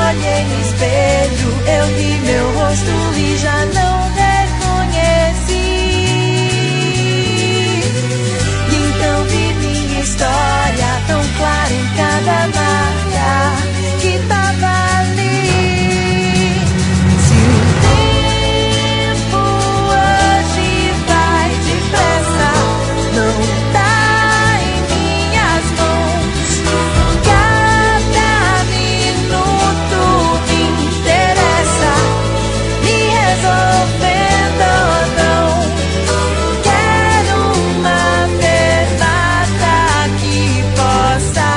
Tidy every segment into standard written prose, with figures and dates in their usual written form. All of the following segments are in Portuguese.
olhei no espelho, eu vi meu rosto e já não reconheci. E então vi minha história tão clara em cada marca que tava ali. Se o tempo hoje vai depressa, não tá em minhas mãos. Cada minuto interessa, me resolvendo ou não. Quero uma verdade que possa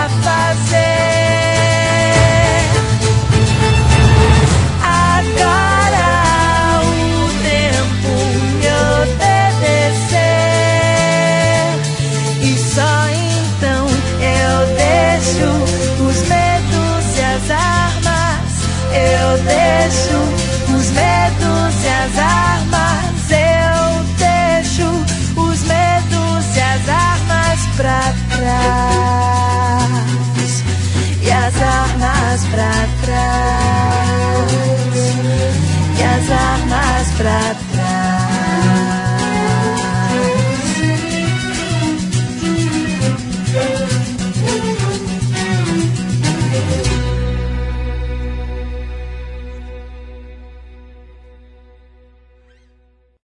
fazer. Agora o tempo me obedecer, e só então eu deixo os medos e as armas. Eu deixo os medos e as armas. Eu deixo os medos e as armas pra trás. E as armas pra trás.